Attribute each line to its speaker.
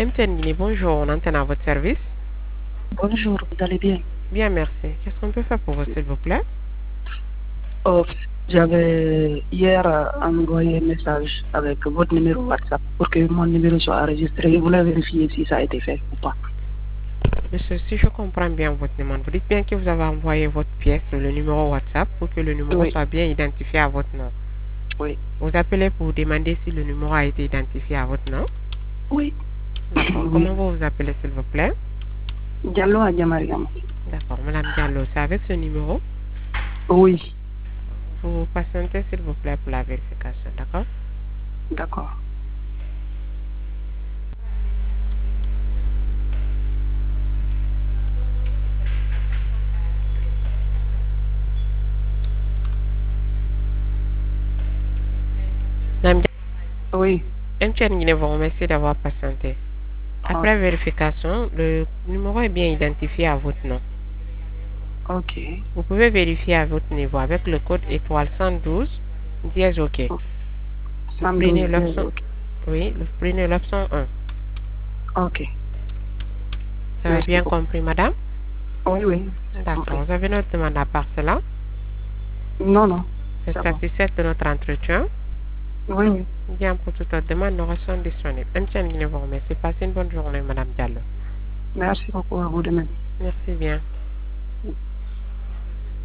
Speaker 1: MTN Guinée, bonjour, on antenne à votre service.
Speaker 2: Bonjour, vous allez bien?
Speaker 1: Bien, merci. Qu'est-ce qu'on peut faire pour vous, s'il vous plaît?
Speaker 2: Oh, j'avais hier envoyé un message avec votre numéro WhatsApp pour que mon numéro soit enregistré. Je voulais vérifier si ça a été fait ou pas.
Speaker 1: Monsieur, si je comprends bien votre demande, vous dites bien que vous avez envoyé votre pièce sur le numéro WhatsApp pour que le numéro
Speaker 2: Oui,
Speaker 1: soit bien identifié à votre nom.
Speaker 2: oui,
Speaker 1: Vous appelez pour demander si le numéro a été identifié à votre nom.
Speaker 2: oui,
Speaker 1: D'accord. Comment
Speaker 2: oui.
Speaker 1: vous vous appelez, s'il vous plaît?
Speaker 2: Diallo Adjamariam.
Speaker 1: D'accord. Madame Diallo, c'est avec ce numéro.
Speaker 2: Oui,
Speaker 1: Vous patientez, s'il vous plaît, pour la vérification. D'accord?
Speaker 2: d'accord.
Speaker 1: Madame
Speaker 2: Oui,
Speaker 1: MTN Guinée vous remercie d'avoir patienté. Après
Speaker 2: ok,
Speaker 1: vérification, le numéro est bien identifié à votre nom.
Speaker 2: ok.
Speaker 1: Vous pouvez vérifier à votre niveau avec le code étoile 112 dièse OK. Vous prenez
Speaker 2: 112,
Speaker 1: l'option,
Speaker 2: ok.
Speaker 1: oui, vous prenez l'option 1.
Speaker 2: Ok,
Speaker 1: Vous avez
Speaker 2: merci
Speaker 1: bien
Speaker 2: beaucoup.
Speaker 1: compris, madame?
Speaker 2: Oui, oui, j'ai
Speaker 1: D'accord.
Speaker 2: compris.
Speaker 1: Vous avez notre demande à part cela.
Speaker 2: Non, non,
Speaker 1: Vous êtes
Speaker 2: c'est bon.
Speaker 1: satisfaite de notre entretien.
Speaker 2: Oui, oui.
Speaker 1: Bien, pour toute autre demande, nous restons disponibles. MTN vous remercie. Passez une bonne journée, madame Diallo.
Speaker 2: Merci beaucoup à vous de même.
Speaker 1: Merci bien.